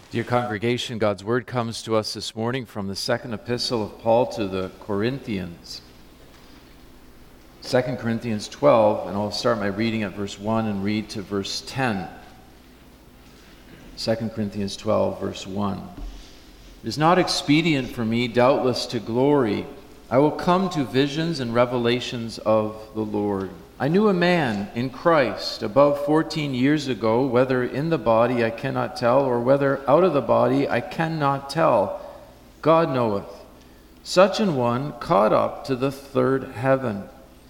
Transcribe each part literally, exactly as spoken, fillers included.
Dear congregation, God's word comes to us this morning from the second epistle of Paul to the Corinthians. Second Corinthians twelve, and I'll start my reading at verse one and read to verse ten. Second Corinthians twelve, verse one. It is not expedient for me, doubtless, to glory. I will come to visions and revelations of the Lord. I knew a man in Christ above fourteen years ago, whether in the body I cannot tell, or whether out of the body I cannot tell. God knoweth. Such an one caught up to the third heaven.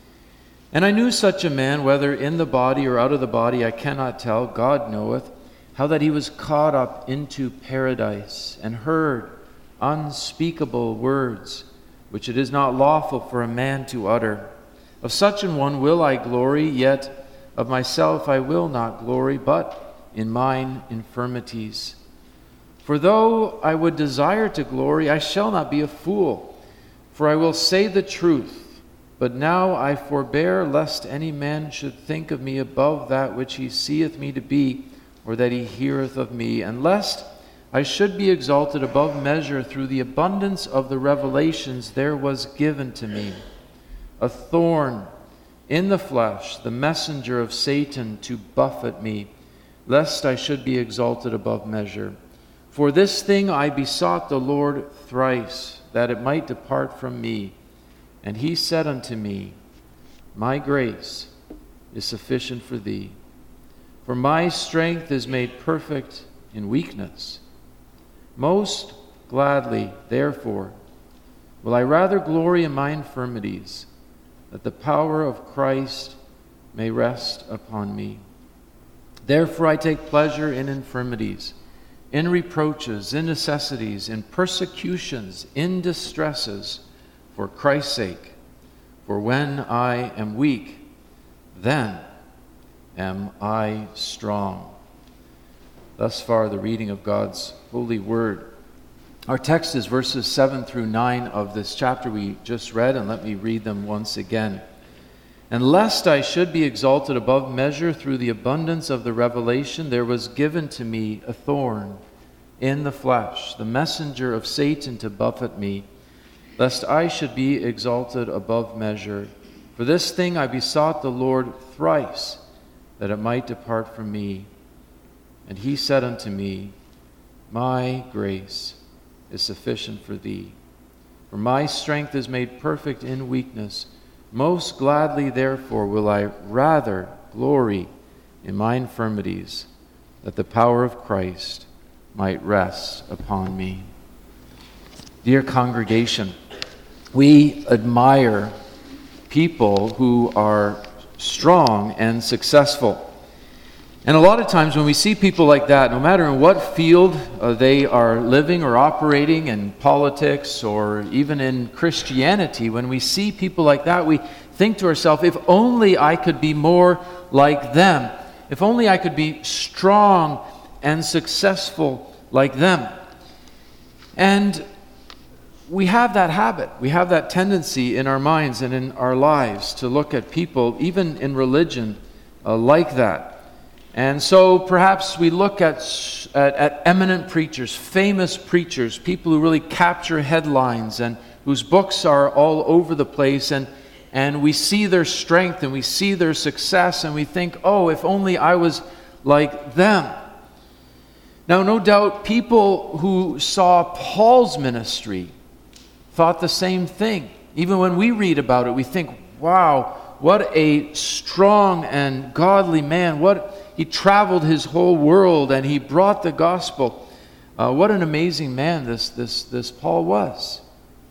And I knew such a man, whether in the body or out of the body I cannot tell, God knoweth, how that he was caught up into paradise, and heard unspeakable words, which it is not lawful for a man to utter. Of such an one will I glory, yet of myself I will not glory, but in mine infirmities. For though I would desire to glory, I shall not be a fool, for I will say the truth. But now I forbear, lest any man should think of me above that which he seeth me to be, or that he heareth of me, and lest I should be exalted above measure through the abundance of the revelations there was given to me. A thorn in the flesh, the messenger of Satan to buffet me, lest I should be exalted above measure. For this thing I besought the Lord thrice, that it might depart from me. And he said unto me, My grace is sufficient for thee, for my strength is made perfect in weakness. Most gladly, therefore, will I rather glory in my infirmities, that the power of Christ may rest upon me. Therefore I take pleasure in infirmities, in reproaches, in necessities, in persecutions, in distresses, for Christ's sake. For when I am weak, then am I strong. Thus far, the reading of God's holy word. Our text is verses seven through nine of this chapter we just read, and let me read them once again. And lest I should be exalted above measure through the abundance of the revelation, there was given to me a thorn in the flesh, the messenger of Satan to buffet me, lest I should be exalted above measure. For this thing I besought the Lord thrice, that it might depart from me. And he said unto me, My grace is sufficient for thee. For my strength is made perfect in weakness. Most gladly, therefore, will I rather glory in my infirmities, that the power of Christ might rest upon me. Dear congregation, we admire people who are strong and successful. And a lot of times when we see people like that, no matter in what field uh, they are living or operating, in politics or even in Christianity, when we see people like that, we think to ourselves, if only I could be more like them. If only I could be strong and successful like them. And we have that habit. We have that tendency in our minds and in our lives to look at people, even in religion, uh, like that. And so perhaps we look at, at, at eminent preachers, famous preachers, people who really capture headlines and whose books are all over the place, and, and we see their strength and we see their success and we think, oh, if only I was like them. Now, no doubt people who saw Paul's ministry thought the same thing. Even when we read about it, we think, wow, what a strong and godly man. What he traveled his whole world and he brought the gospel. Uh, what an amazing man this, this, this Paul was.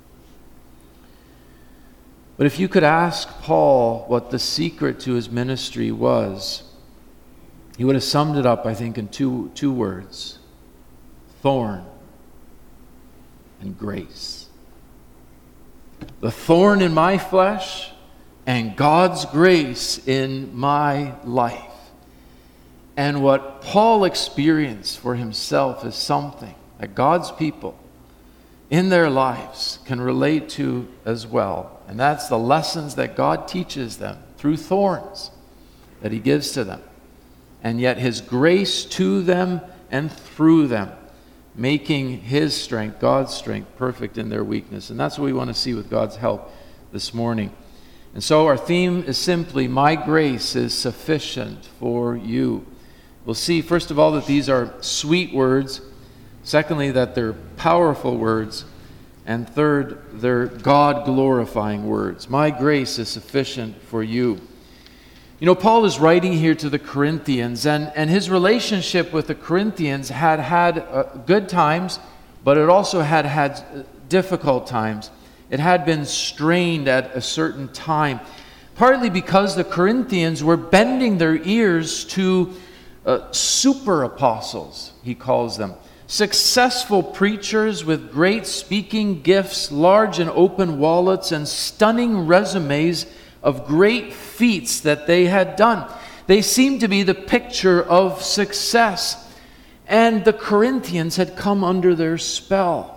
But if you could ask Paul what the secret to his ministry was, he would have summed it up, I think, in two, two words: thorn and grace. The thorn in my flesh and God's grace in my life. And what Paul experienced for himself is something that God's people in their lives can relate to as well. And that's the lessons that God teaches them through thorns that he gives to them. And yet his grace to them and through them making His strength, God's strength, perfect in their weakness. And that's what we want to see with God's help this morning. And so our theme is simply, my grace is sufficient for you. We'll see, first of all, that these are sweet words. Secondly, that they're powerful words. And third, they're God-glorifying words. My grace is sufficient for you. You know, Paul is writing here to the Corinthians, and, and his relationship with the Corinthians had had uh, good times, but it also had had difficult times. It had been strained at a certain time, partly because the Corinthians were bending their ears to uh, super apostles, he calls them. Successful preachers with great speaking gifts, large and open wallets, and stunning resumes of great feats that they had done. They seemed to be the picture of success, and the Corinthians had come under their spell.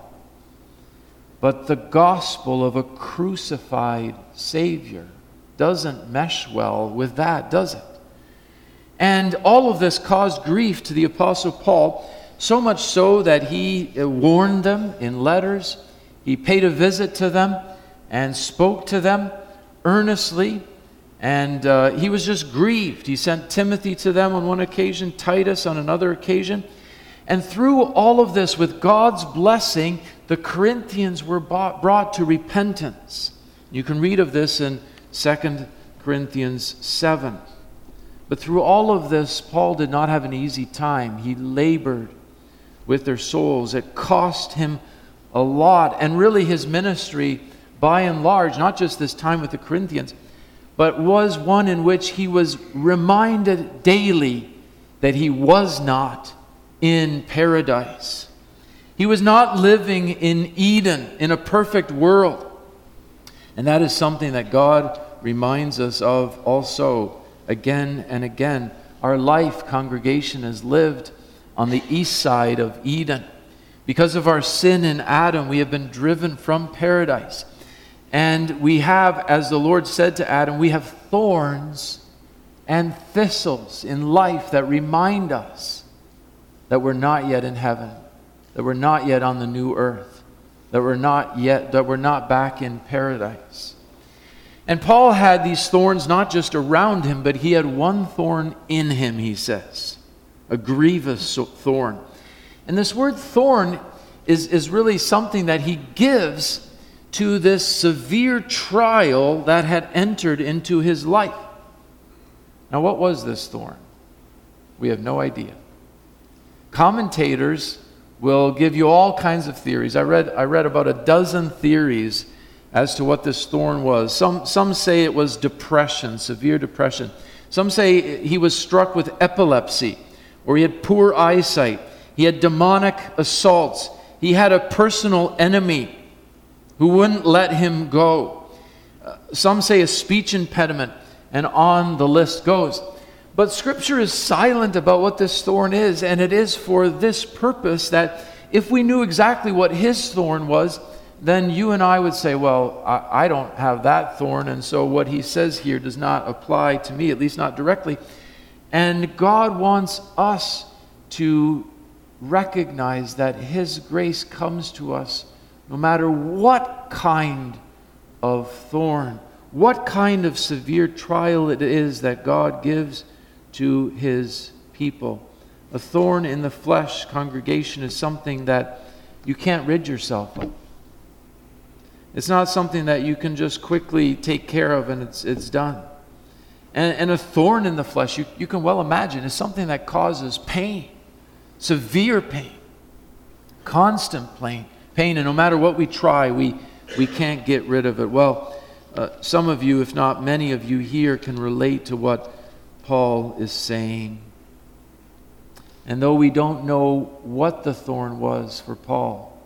But the gospel of a crucified Savior doesn't mesh well with that, does it? And all of this caused grief to the Apostle Paul, so much so that he warned them in letters. He paid a visit to them and spoke to them earnestly, and uh, he was just grieved. He sent Timothy to them on one occasion, Titus on another occasion. And through all of this, with God's blessing, the Corinthians were brought, brought to repentance. You can read of this in Second Corinthians seven. But through all of this, Paul did not have an easy time. He labored with their souls. It cost him a lot. And really his ministry, by and large, not just this time with the Corinthians, but was one in which he was reminded daily that he was not in paradise. He was not living in Eden, in a perfect world. And that is something that God reminds us of also again and again. Our life, congregation, is lived on the east side of Eden. Because of our sin in Adam, we have been driven from paradise. And we have, as the Lord said to Adam, we have thorns and thistles in life that remind us that we're not yet in heaven, that we're not yet on the new earth, that we're not yet, that we're not back in paradise. And Paul had these thorns not just around him, but he had one thorn in him, he says, a grievous thorn. And this word thorn is, is really something that he gives to this severe trial that had entered into his life. Now, what was this thorn? We have no idea. Commentators will give you all kinds of theories. I read, I read about a dozen theories as to what this thorn was. Some, some say it was depression, severe depression. Some say he was struck with epilepsy, or he had poor eyesight. He had demonic assaults. He had a personal enemy who wouldn't let him go. Uh, some say a speech impediment, and on the list goes. But Scripture is silent about what this thorn is, and it is for this purpose that if we knew exactly what his thorn was, then you and I would say, well, I, I don't have that thorn, and so what he says here does not apply to me, at least not directly. And God wants us to recognize that his grace comes to us no matter what kind of thorn, what kind of severe trial it is that God gives to his people. A thorn in the flesh, congregation, is something that you can't rid yourself of. It's not something that you can just quickly take care of and it's it's done. And, and a thorn in the flesh, you, you can well imagine, is something that causes pain, severe pain, constant pain. Pain, and no matter what we try, we, we can't get rid of it. Well, uh, some of you, if not many of you here, can relate to what Paul is saying. And though we don't know what the thorn was for Paul,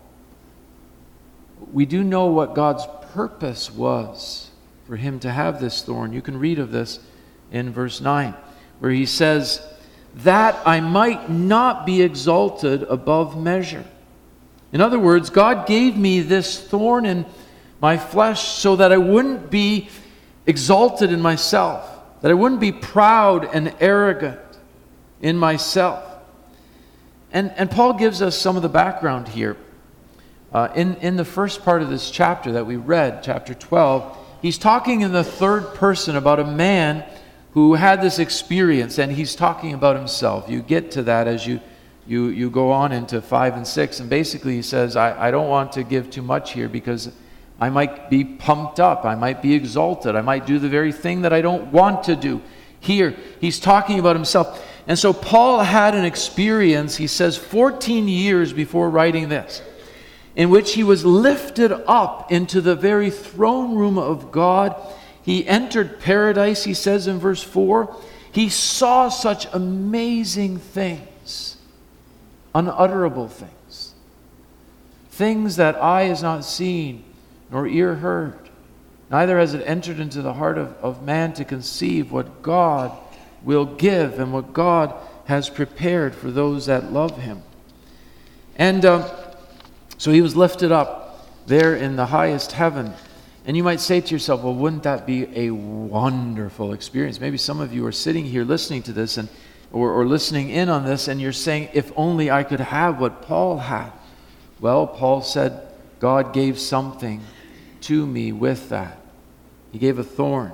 we do know what God's purpose was for him to have this thorn. You can read of this in verse nine, where he says, that I might not be exalted above measure. In other words, God gave me this thorn in my flesh so that I wouldn't be exalted in myself, that I wouldn't be proud and arrogant in myself. And, and Paul gives us some of the background here. Uh, in, in the first part of this chapter that we read, chapter twelve, he's talking in the third person about a man who had this experience, and he's talking about himself. You get to that as you you, you go on into five and six, and basically he says, I, I don't want to give too much here because I might be pumped up, I might be exalted, I might do the very thing that I don't want to do. Here, he's talking about himself. And so Paul had an experience, he says, fourteen years before writing this, in which he was lifted up into the very throne room of God. He entered paradise, he says in verse four. He saw such amazing things, unutterable things, things that eye has not seen, nor ear heard. Neither has it entered into the heart of, of man to conceive what God will give and what God has prepared for those that love him. And um, so he was lifted up there in the highest heaven. And you might say to yourself, well, wouldn't that be a wonderful experience? Maybe some of you are sitting here listening to this and or, or listening in on this, and you're saying, if only I could have what Paul had. Well, Paul said, God gave something to me with that. He gave a thorn,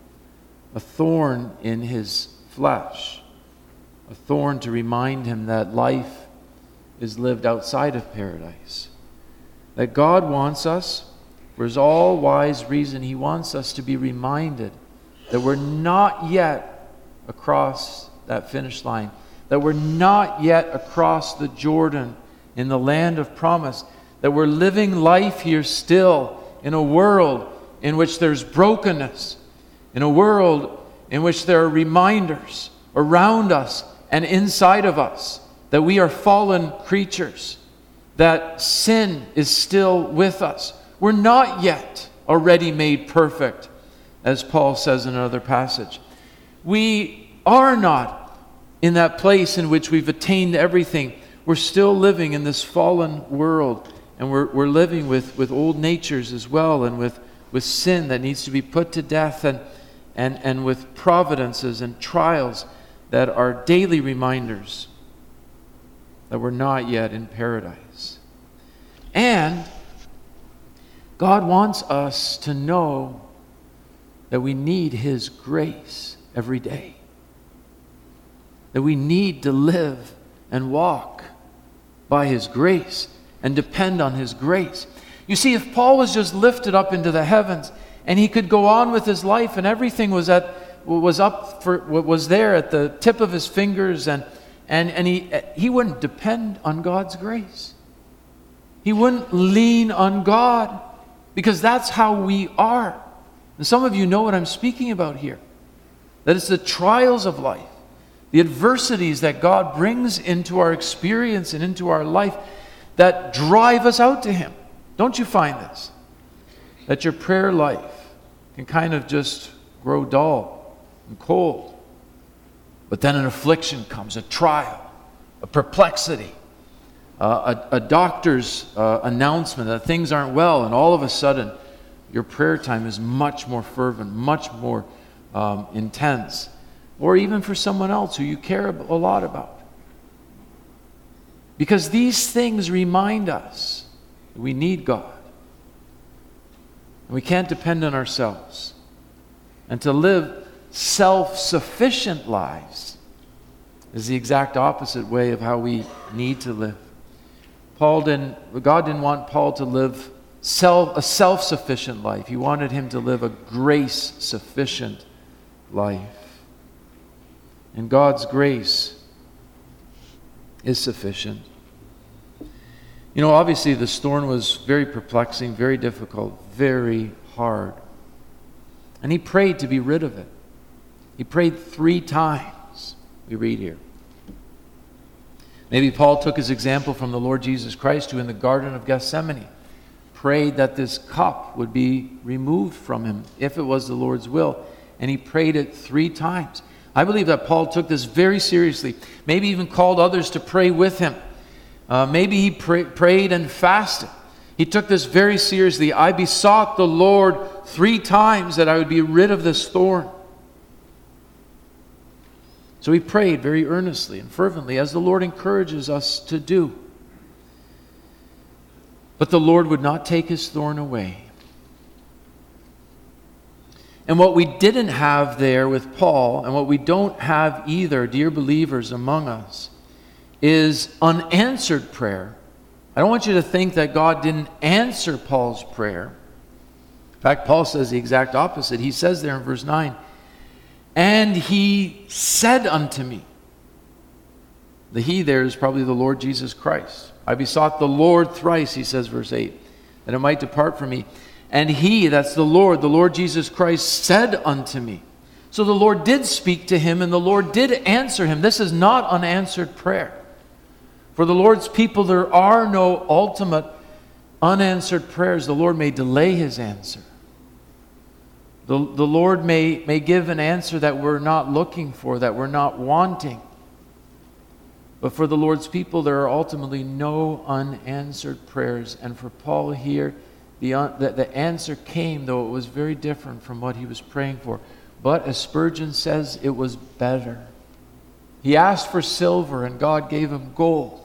a thorn in his flesh, a thorn to remind him that life is lived outside of paradise. That God wants us, for his all-wise reason, he wants us to be reminded that we're not yet across that finish line, that we're not yet across the Jordan in the land of promise, that we're living life here still in a world in which there's brokenness, in a world in which there are reminders around us and inside of us that we are fallen creatures, that sin is still with us. We're not yet already made perfect, as Paul says in another passage. We are not in that place in which we've attained everything. We're still living in this fallen world, and we're, we're living with, with old natures as well, and with, with sin that needs to be put to death, and, and, and with providences and trials that are daily reminders that we're not yet in paradise. And God wants us to know that we need his grace every day. That we need to live and walk by his grace and depend on his grace. You see, if Paul was just lifted up into the heavens and he could go on with his life and everything was at was up for was there at the tip of his fingers, and and and he he wouldn't depend on God's grace. He wouldn't lean on God, because that's how we are. And some of you know what I'm speaking about here. That it's the trials of life, the adversities that God brings into our experience and into our life that drive us out to him. Don't you find this? That your prayer life can kind of just grow dull and cold. But then an affliction comes, a trial, a perplexity, uh, a, a doctor's uh, announcement that things aren't well, and all of a sudden your prayer time is much more fervent, much more um, intense. Or even for someone else who you care a lot about. Because these things remind us that we need God. And we can't depend on ourselves. And to live self-sufficient lives is the exact opposite way of how we need to live. Paul didn't, God didn't want Paul to live self, a self-sufficient life. He wanted him to live a grace-sufficient life. And God's grace is sufficient. You know, obviously this thorn was very perplexing, very difficult, very hard. And he prayed to be rid of it. He prayed three times, we read here. Maybe Paul took his example from the Lord Jesus Christ, who in the Garden of Gethsemane prayed that this cup would be removed from him if it was the Lord's will. And he prayed it three times. I believe that Paul took this very seriously. Maybe even called others to pray with him. Uh, maybe he pray, prayed and fasted. He took this very seriously. I besought the Lord three times that I would be rid of this thorn. So he prayed very earnestly and fervently, as the Lord encourages us to do. But the Lord would not take his thorn away. And what we didn't have there with Paul, and what we don't have either, dear believers among us, is unanswered prayer. I don't want you to think that God didn't answer Paul's prayer. In fact, Paul says the exact opposite. He says there in verse nine, "And he said unto me," the he there is probably the Lord Jesus Christ. "I besought the Lord thrice," he says, verse eight, "that it might depart from me. And he," that's the Lord, the Lord Jesus Christ, "said unto me." So the Lord did speak to him, and the Lord did answer him. This is not unanswered prayer. For the Lord's people, there are no ultimate unanswered prayers. The Lord may delay his answer. The, the Lord may, may give an answer that we're not looking for, that we're not wanting. But for the Lord's people, there are ultimately no unanswered prayers. And for Paul here, the, the, the answer came, though it was very different from what he was praying for. But as Spurgeon says, it was better. He asked for silver, and God gave him gold.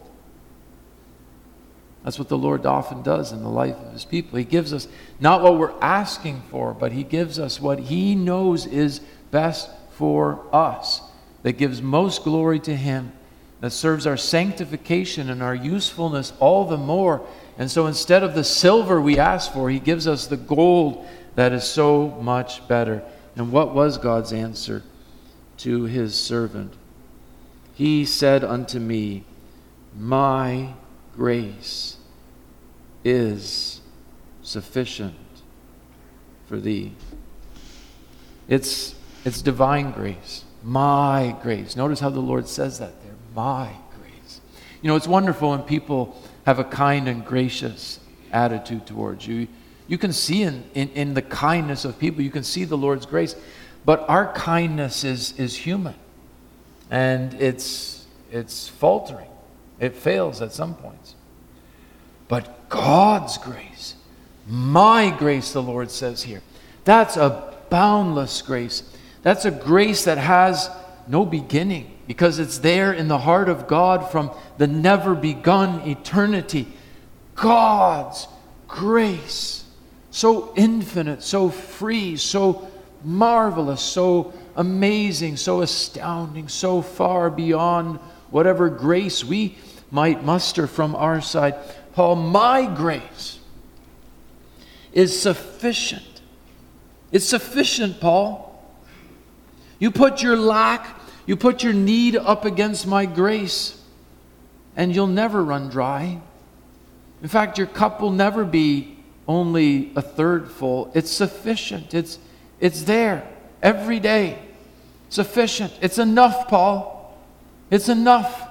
That's what the Lord often does in the life of his people. He gives us not what we're asking for, but he gives us what he knows is best for us, that gives most glory to him, that serves our sanctification and our usefulness all the more. And so instead of the silver we ask for, he gives us the gold that is so much better. And what was God's answer to his servant? He said unto me, "My grace is sufficient for thee." It's, it's divine grace. My grace. Notice how the Lord says that there. My grace. You know, it's wonderful when people have a kind and gracious attitude towards you. You can see in, in, in the kindness of people, you can see the Lord's grace. But our kindness is, is human. And it's, it's faltering. It fails at some points. But God's grace, my grace, the Lord says here, that's a boundless grace. That's a grace that has no beginning, because it's there in the heart of God from the never begun eternity. God's grace, so infinite, so free, so marvelous, so amazing, so astounding, so far beyond whatever grace we might muster from our side. Paul, my grace is sufficient. It's sufficient, Paul. You put your lack, you put your need up against my grace, and you'll never run dry. In fact, your cup will never be only a third full. It's sufficient. It's, it's there every day. Sufficient. It's enough, Paul. It's enough.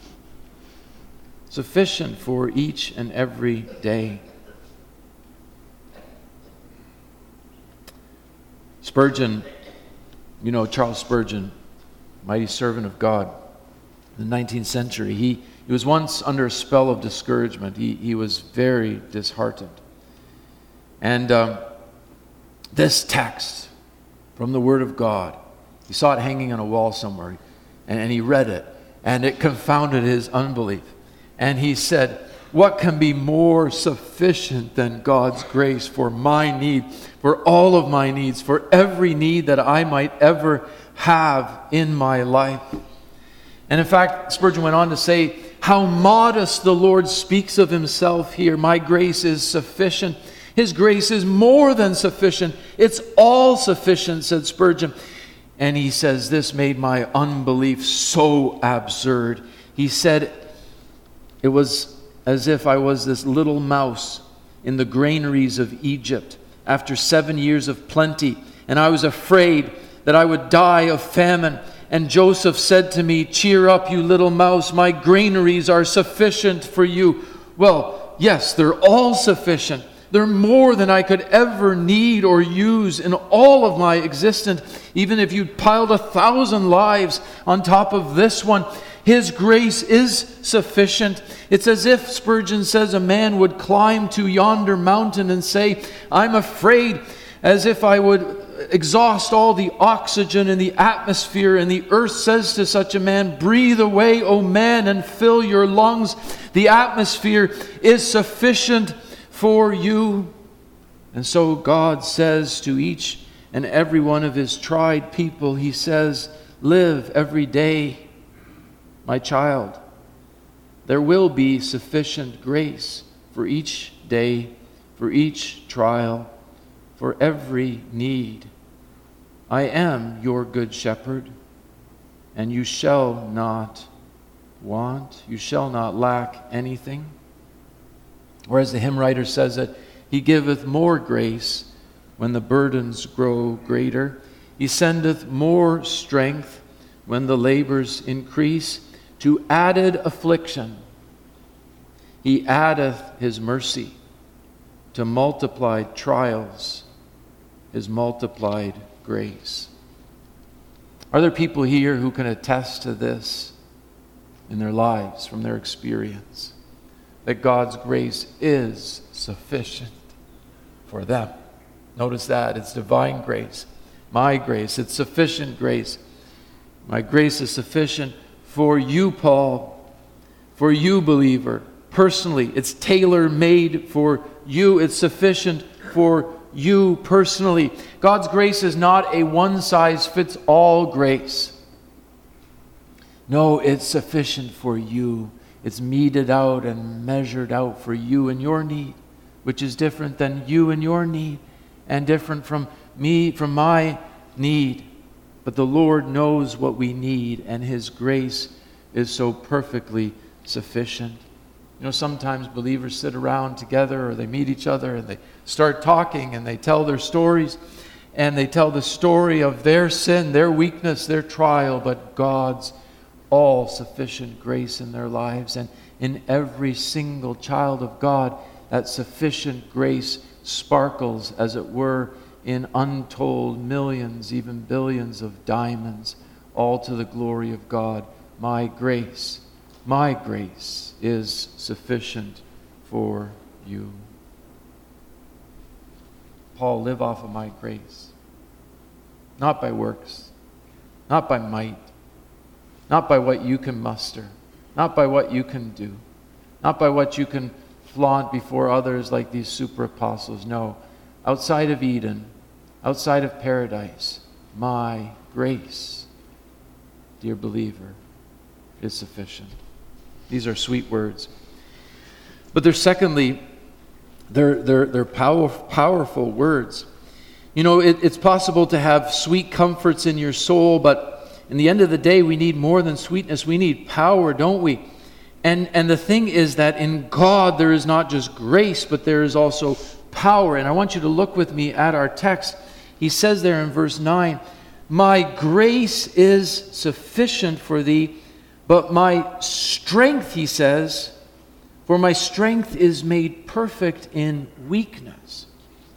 Sufficient for each and every day. Spurgeon, you know Charles Spurgeon, mighty servant of God in the nineteenth century. He, he was once under a spell of discouragement. He, he was very disheartened. And um, this text from the Word of God, he saw it hanging on a wall somewhere, and, and he read it, and it confounded his unbelief. And he said, what can be more sufficient than God's grace for my need, for all of my needs, for every need that I might ever have in my life? And in fact, Spurgeon went on to say, how modest the Lord speaks of himself here. My grace is sufficient. His grace is more than sufficient. It's all sufficient, said Spurgeon. And he says, this made my unbelief so absurd. He said, it was as if I was this little mouse in the granaries of Egypt after seven years of plenty, and I was afraid that I would die of famine. And Joseph said to me, cheer up, you little mouse, my granaries are sufficient for you. Well, yes, they're all sufficient. They're more than I could ever need or use in all of my existence. Even if you'd piled a thousand lives on top of this one, His grace is sufficient. It's as if, Spurgeon says, a man would climb to yonder mountain and say, I'm afraid, as if I would exhaust all the oxygen in the atmosphere, and the earth says to such a man, breathe away, O man, and fill your lungs. The atmosphere is sufficient for you. And so God says to each and every one of his tried people, he says, live every day, my child. There will be sufficient grace for each day, for each trial, for every need. I am your good shepherd, and you shall not want, you shall not lack anything. Or as the hymn writer says it, he giveth more grace when the burdens grow greater. He sendeth more strength when the labors increase. To added affliction, he addeth his mercy. To multiplied trials, his multiplied grace. Are there people here who can attest to this in their lives, from their experience, that God's grace is sufficient for them? Notice that. It's divine grace. My grace. It's sufficient grace. My grace is sufficient for you, Paul. For you, believer. Personally, it's tailor-made for you. It's sufficient for you personally. God's grace is not a one-size-fits-all grace. No, it's sufficient for you. It's meted out and measured out for you and your need, which is different than you and your need, and different from me, from my need. But the Lord knows what we need, and his grace is so perfectly sufficient. You know, sometimes believers sit around together, or they meet each other, and they start talking, and they tell their stories, and they tell the story of their sin, their weakness, their trial, but God's all-sufficient grace in their lives. And in every single child of God, that sufficient grace sparkles, as it were, in untold millions, even billions of diamonds, all to the glory of God. My grace, my grace is sufficient for you. Paul, live off of my grace. Not by works, not by might, not by what you can muster, not by what you can do, not by what you can flaunt before others like these super apostles. No, outside of Eden, outside of paradise, my grace, dear believer, is sufficient. These are sweet words. But they're secondly, they're, they're, they're power, powerful words. You know, it, it's possible to have sweet comforts in your soul, but in the end of the day, we need more than sweetness. We need power, don't we? And, and the thing is that in God, there is not just grace, but there is also power. And I want you to look with me at our text. He says there in verse nine, my grace is sufficient for thee, but my strength, he says, for my strength is made perfect in weakness.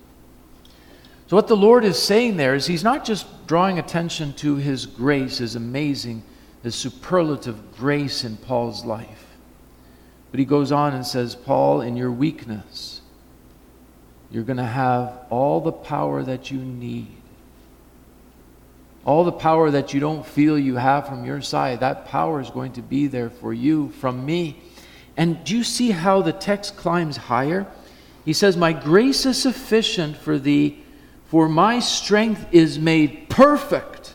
So what the Lord is saying there is he's not just drawing attention to his grace, his amazing, his superlative grace in Paul's life. But he goes on and says, Paul, in your weakness, you're going to have all the power that you need. All the power that you don't feel you have from your side, that power is going to be there for you from me. And do you see how the text climbs higher? He says, my grace is sufficient for thee, for my strength is made perfect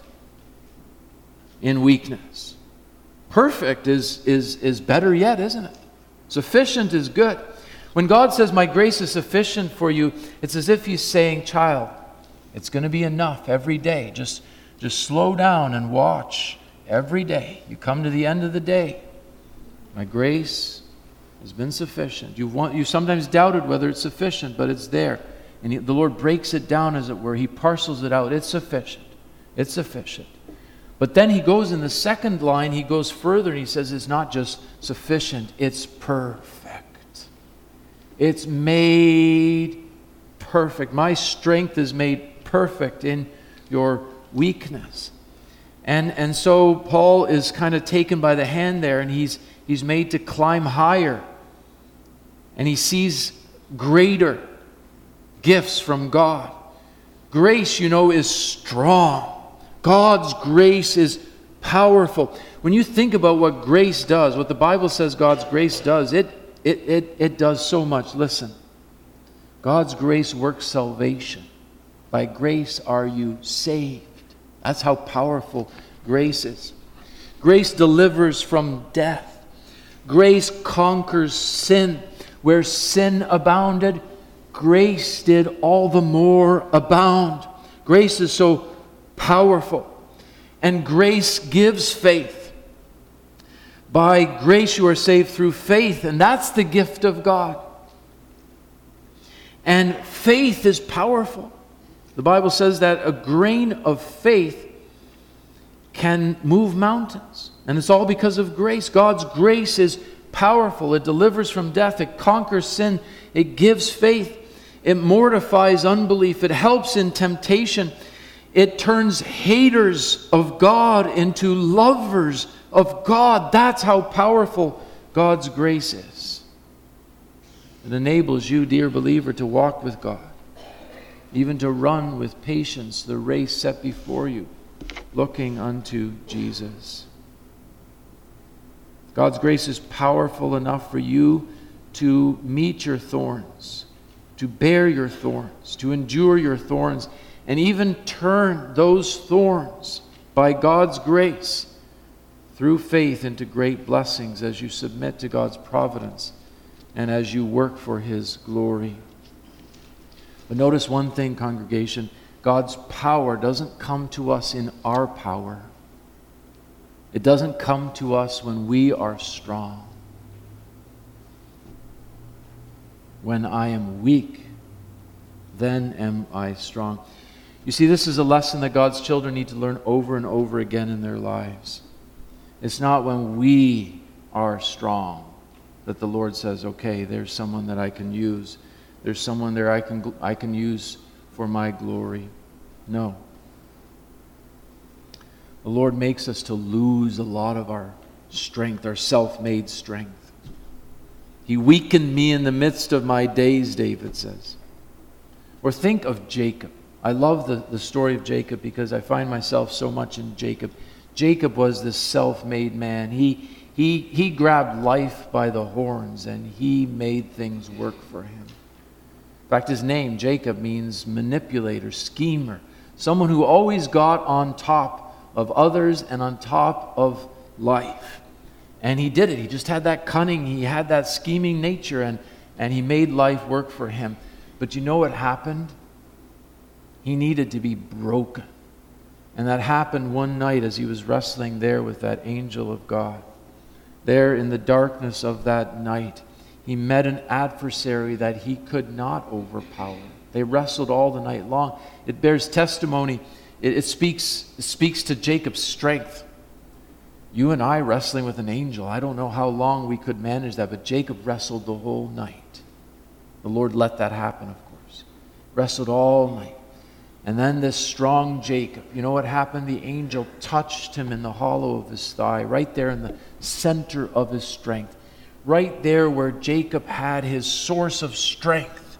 in weakness. Perfect is, is, is better yet, isn't it? Sufficient is good. When God says, my grace is sufficient for you, it's as if he's saying, child, it's going to be enough every day. Just, just slow down and watch every day. You come to the end of the day. My grace has been sufficient. You want, you sometimes doubted whether it's sufficient, but it's there. And he, the Lord breaks it down, as it were. He parcels it out. It's sufficient. It's sufficient. But then he goes in the second line, he goes further, and he says it's not just sufficient, it's perfect. It's made perfect. My strength is made perfect in your weakness. And, and so Paul is kind of taken by the hand there, and he's, he's made to climb higher. And he sees greater gifts from God. Grace, you know, is strong. God's grace is powerful. When you think about what grace does, what the Bible says God's grace does, it, it, it, it does so much. Listen, God's grace works salvation. By grace are you saved. That's how powerful grace is. Grace delivers from death. Grace conquers sin. Where sin abounded, grace did all the more abound. Grace is so powerful. And grace gives faith. By grace you are saved through faith, and that's the gift of God. And faith is powerful. The Bible says that a grain of faith can move mountains. And it's all because of grace. God's grace is powerful. It delivers from death. It conquers sin. It gives faith. It mortifies unbelief. It helps in temptation. It turns haters of God into lovers of God. That's how powerful God's grace is. It enables you, dear believer, to walk with God, even to run with patience the race set before you, looking unto Jesus. God's grace is powerful enough for you to meet your thorns, to bear your thorns, to endure your thorns, and even turn those thorns by God's grace through faith into great blessings as you submit to God's providence and as you work for His glory. But notice one thing, congregation. God's power doesn't come to us in our power. It doesn't come to us when we are strong. When I am weak, then am I strong. You see, this is a lesson that God's children need to learn over and over again in their lives. It's not when we are strong that the Lord says, okay, there's someone that I can use. There's someone there I can I can use for my glory. No. The Lord makes us to lose a lot of our strength, our self-made strength. He weakened me in the midst of my days, David says. Or think of Jacob. I love the, the story of Jacob because I find myself so much in Jacob. Jacob was this self-made man. He, he, he grabbed life by the horns and he made things work for him. In fact, his name, Jacob, means manipulator, schemer, someone who always got on top of others and on top of life. And he did it. He just had that cunning, he had that scheming nature, and, and he made life work for him. But you know what happened? He needed to be broken. And that happened one night as he was wrestling there with that angel of God. There in the darkness of that night, he met an adversary that he could not overpower. They wrestled all the night long. It bears testimony. It, it speaks, it speaks to Jacob's strength. You and I wrestling with an angel, I don't know how long we could manage that, but Jacob wrestled the whole night. The Lord let that happen, of course. Wrestled all night. And then this strong Jacob, you know what happened? The angel touched him in the hollow of his thigh, right there in the center of his strength. Right there where Jacob had his source of strength.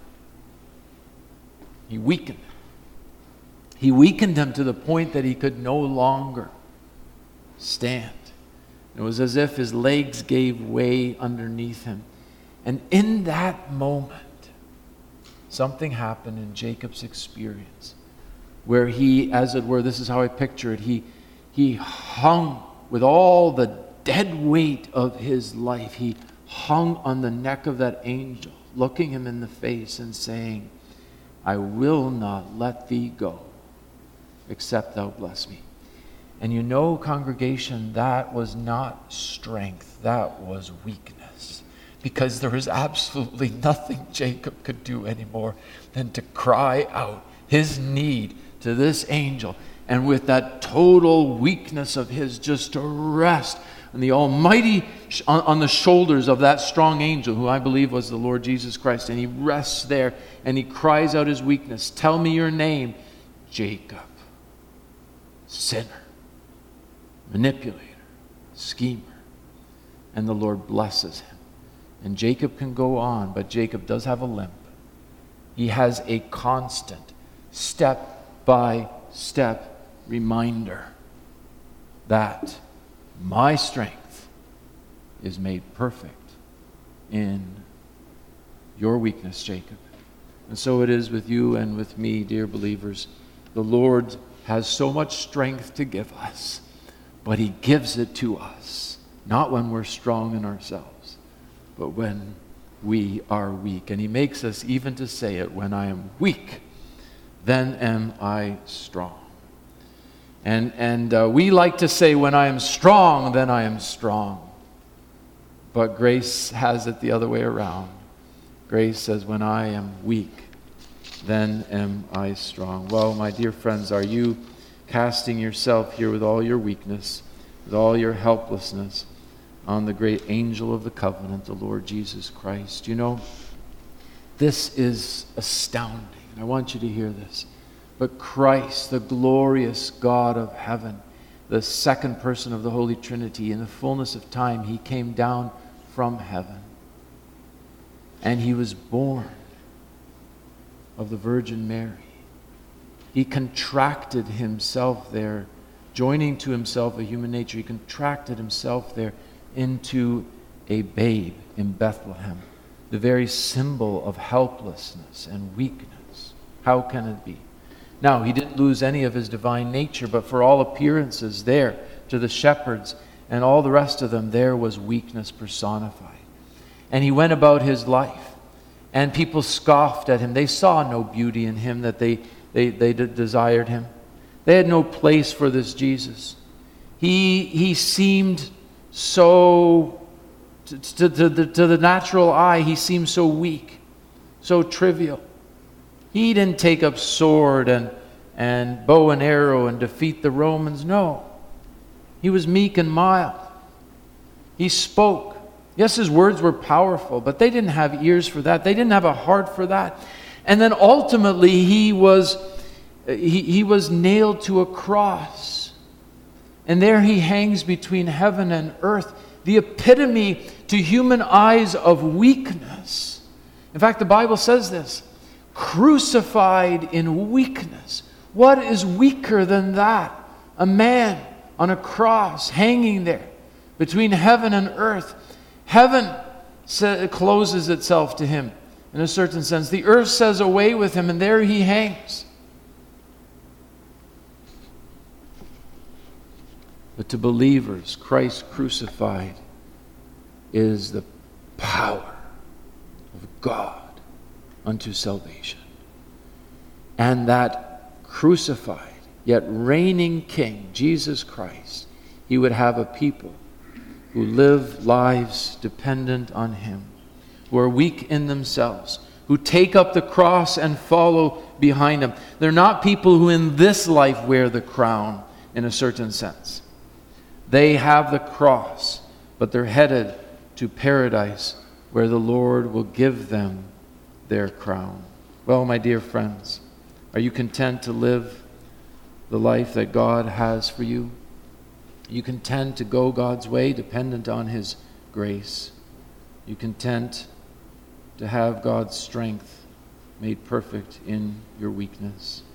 He weakened him. He weakened him to the point that he could no longer stand. It was as if his legs gave way underneath him. And in that moment, something happened in Jacob's experience where he, as it were, this is how I picture it, he, he hung with all the dead weight of his life. He hung on the neck of that angel, looking him in the face and saying, I will not let thee go, except thou bless me. And you know, congregation, that was not strength, that was weakness. Because there was absolutely nothing Jacob could do anymore than to cry out his need to this angel. And with that total weakness of his, just to rest on the almighty, on, on the shoulders of that strong angel, who I believe was the Lord Jesus Christ. And he rests there and he cries out his weakness. Tell me your name. Jacob. Sinner. Manipulator. Schemer. And the Lord blesses him. And Jacob can go on, but Jacob does have a limp. He has a constant step step-by-step reminder that my strength is made perfect in your weakness, Jacob. And so it is with you and with me, dear believers. The Lord has so much strength to give us, but He gives it to us, not when we're strong in ourselves, but when we are weak. And He makes us even to say it, when I am weak, then am I strong. And, and uh, we like to say, when I am strong, then I am strong. But grace has it the other way around. Grace says, when I am weak, then am I strong. Well, my dear friends, are you casting yourself here with all your weakness, with all your helplessness, on the great angel of the covenant, the Lord Jesus Christ? You know, this is astounding. I want you to hear this. But Christ, the glorious God of heaven, the second person of the Holy Trinity, in the fullness of time, He came down from heaven. And He was born of the Virgin Mary. He contracted Himself there, joining to Himself a human nature. He contracted Himself there into a babe in Bethlehem, the very symbol of helplessness and weakness. How can it be? Now, He didn't lose any of His divine nature, but for all appearances there, to the shepherds and all the rest of them, there was weakness personified. And He went about His life, and people scoffed at Him. They saw no beauty in Him, that they, they, they de- desired Him. They had no place for this Jesus. He, he seemed so, to, to, to, the, to the natural eye, He seemed so weak, so trivial. He didn't take up sword and, and bow and arrow and defeat the Romans. No. He was meek and mild. He spoke. Yes, His words were powerful, but they didn't have ears for that. They didn't have a heart for that. And then ultimately, He was, he, he was nailed to a cross. And there He hangs between heaven and earth, the epitome to human eyes of weakness. In fact, the Bible says this, crucified in weakness. What is weaker than that? A man on a cross hanging there between heaven and earth. Heaven closes itself to Him in a certain sense. The earth says away with Him, and there He hangs. But to believers, Christ crucified is the power of God unto salvation. And that crucified, yet reigning King, Jesus Christ, He would have a people who live lives dependent on Him, who are weak in themselves, who take up the cross and follow behind Him. They're not people who in this life wear the crown in a certain sense. They have the cross, but they're headed to paradise where the Lord will give them their crown. Well, my dear friends, are you content to live the life that God has for you? Are you content to go God's way, dependent on His grace? Are you content to have God's strength made perfect in your weakness?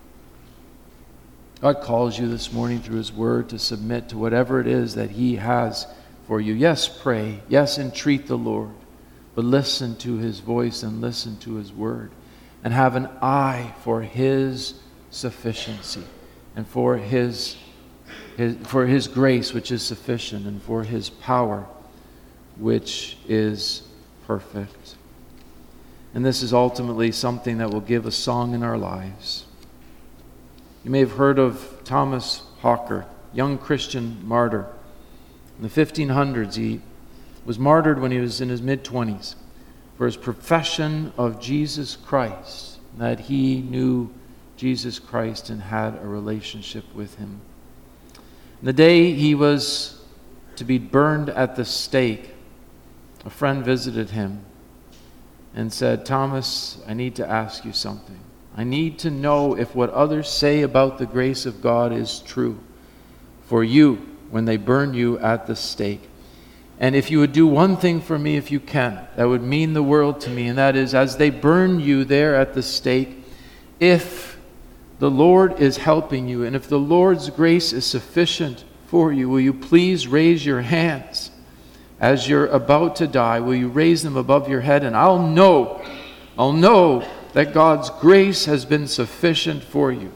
God calls you this morning through His Word to submit to whatever it is that He has for you. Yes, pray. Yes, entreat the Lord. But listen to His voice and listen to His Word. And have an eye for His sufficiency and for His, His, for His grace, which is sufficient, and for His power, which is perfect. And this is ultimately something that will give a song in our lives. You may have heard of Thomas Hawker, young Christian martyr. In the fifteen hundreds, he was martyred when he was in his mid-twenties for his profession of Jesus Christ, that he knew Jesus Christ and had a relationship with Him. The day he was to be burned at the stake, a friend visited him and said, "Thomas, I need to ask you something. I need to know if what others say about the grace of God is true for you when they burn you at the stake. And if you would do one thing for me, if you can, that would mean the world to me, and that is, as they burn you there at the stake, if the Lord is helping you, and if the Lord's grace is sufficient for you, will you please raise your hands as you're about to die? Will you raise them above your head? And I'll know, I'll know that God's grace has been sufficient for you.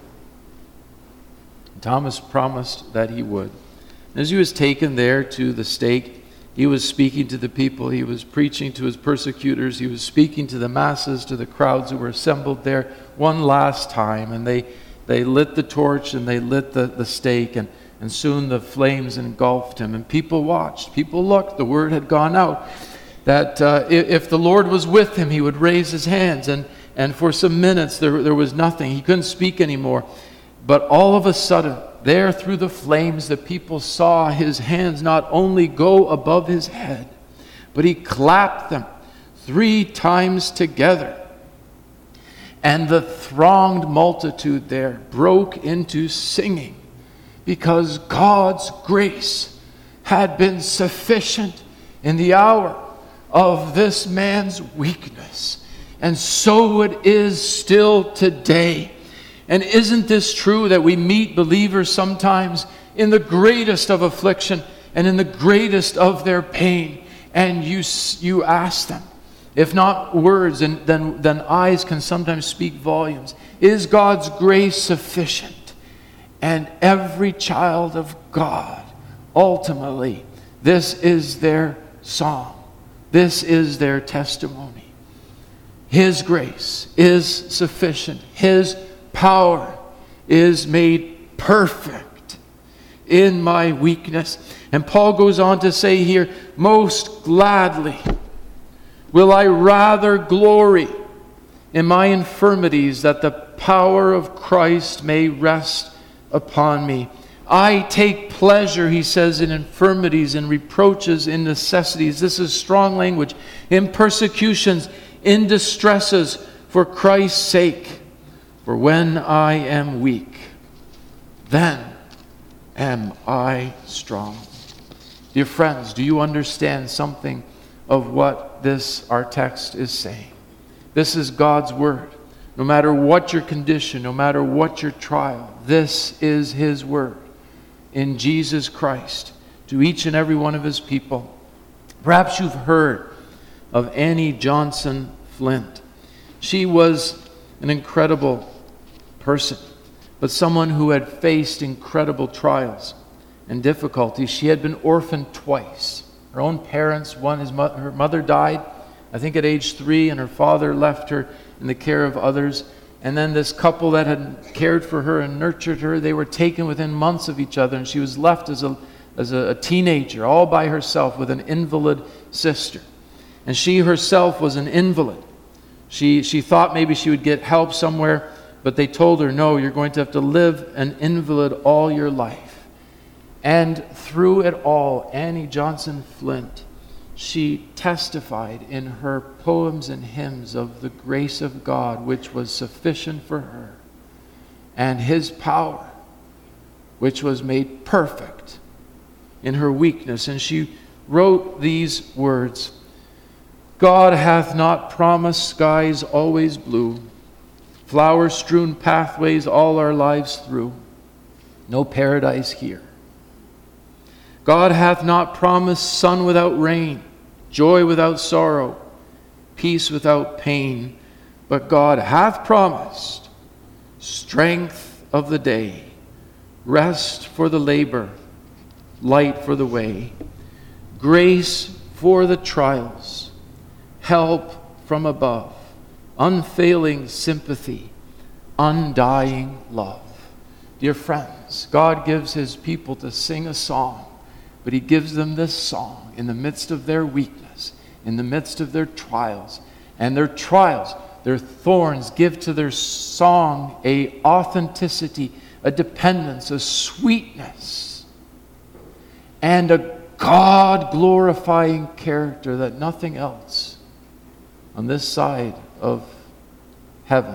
Thomas promised that he would. As he was taken there to the stake, he was speaking to the people. He was preaching to his persecutors. He was speaking to the masses, to the crowds who were assembled there one last time. And they, they lit the torch and they lit the, the stake, and, and soon the flames engulfed him. And people watched. People looked. The word had gone out that uh, if the Lord was with him, he would raise his hands. And, and for some minutes, there, there was nothing. He couldn't speak anymore. But all of a sudden, there through the flames, the people saw his hands not only go above his head, but he clapped them three times together. And the thronged multitude there broke into singing, because God's grace had been sufficient in the hour of this man's weakness. And so it is still today. And isn't this true that we meet believers sometimes in the greatest of affliction and in the greatest of their pain, and you you ask them, if not words, and then, then eyes can sometimes speak volumes, is God's grace sufficient? And every child of God, ultimately, this is their song. This is their testimony. His grace is sufficient. His power is made perfect in my weakness. And Paul goes on to say here, most gladly will I rather glory in my infirmities, that the power of Christ may rest upon me. I take pleasure, he says, in infirmities, in reproaches, in necessities. This is strong language. In persecutions, in distresses, for Christ's sake. For when I am weak, then am I strong. Dear friends, do you understand something of what this, our text, is saying? This is God's word. No matter what your condition, no matter what your trial, this is his word in Jesus Christ to each and every one of his people. Perhaps you've heard of Annie Johnson Flint. She was an incredible person, but someone who had faced incredible trials and difficulties. She had been orphaned twice. Her own parents, one, his mo- her mother died, I think at age three, and her father left her in the care of others. And then this couple that had cared for her and nurtured her, they were taken within months of each other, and she was left as a, as a, a teenager, all by herself with an invalid sister. And she herself was an invalid. She, she thought maybe she would get help somewhere, but they told her, no, you're going to have to live an invalid all your life. And through it all, Annie Johnson Flint, she testified in her poems and hymns of the grace of God, which was sufficient for her, and his power, which was made perfect in her weakness. And she wrote these words, God hath not promised skies always blue, flower-strewn pathways all our lives through, no paradise here. God hath not promised sun without rain, joy without sorrow, peace without pain, but God hath promised strength of the day, rest for the labor, light for the way, grace for the trials, help from above, unfailing sympathy, undying love. Dear friends, God gives his people to sing a song, but he gives them this song in the midst of their weakness, in the midst of their trials. And their trials, their thorns, give to their song a authenticity, a dependence, a sweetness, and a God-glorifying character that nothing else on this side of heaven,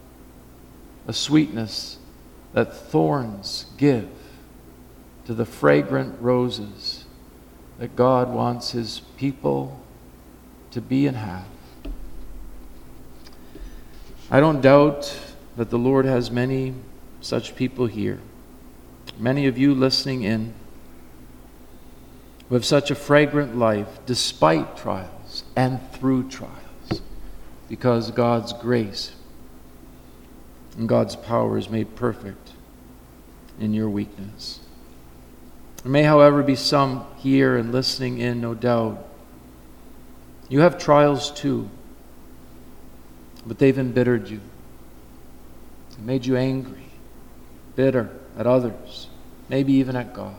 a sweetness that thorns give to the fragrant roses that God wants his people to be and have. I don't doubt that the Lord has many such people here. Many of you listening in who have such a fragrant life despite trials and through trials, because God's grace and God's power is made perfect in your weakness. There may, however, be some here and listening in, no doubt. You have trials too, but they've embittered you. They made you angry, bitter at others, maybe even at God.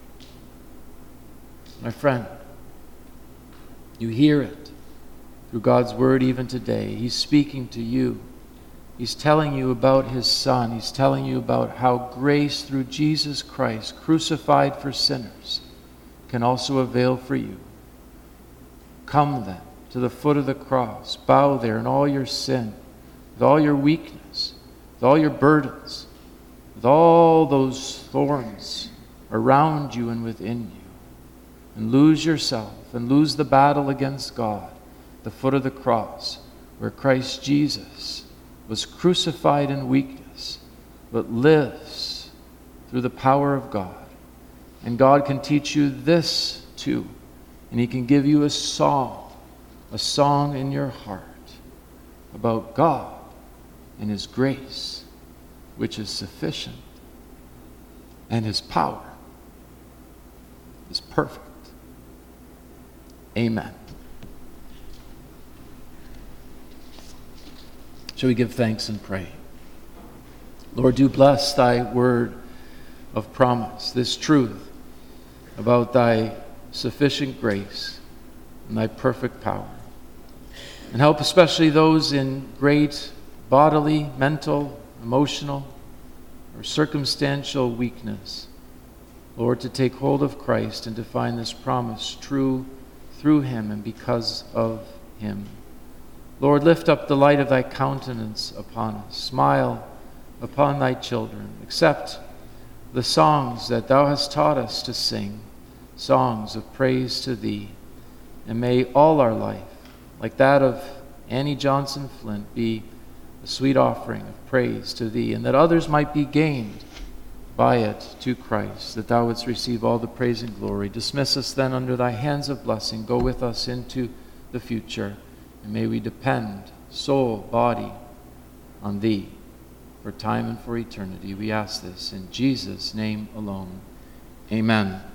My friend, you hear it through God's word even today. He's speaking to you. He's telling you about his Son. He's telling you about how grace through Jesus Christ, crucified for sinners, can also avail for you. Come then to the foot of the cross. Bow there in all your sin, with all your weakness, with all your burdens, with all those thorns around you and within you. And lose yourself and lose the battle against God, the foot of the cross, where Christ Jesus was crucified in weakness, but lives through the power of God. And God can teach you this too. And he can give you a song, a song in your heart about God and his grace, which is sufficient, and his power is perfect. Amen. Shall we give thanks and pray? Lord, do bless thy word of promise, this truth about thy sufficient grace and thy perfect power. And help especially those in great bodily, mental, emotional, or circumstantial weakness, Lord, to take hold of Christ and to find this promise true through him and because of him. Lord, lift up the light of thy countenance upon us. Smile upon thy children. Accept the songs that thou hast taught us to sing, songs of praise to thee. And may all our life, like that of Annie Johnson Flint, be a sweet offering of praise to thee, and that others might be gained by it to Christ, that thou wouldst receive all the praise and glory. Dismiss us then under thy hands of blessing. Go with us into the future, and may we depend, soul, body, on thee for time and for eternity. We ask this in Jesus' name alone. Amen.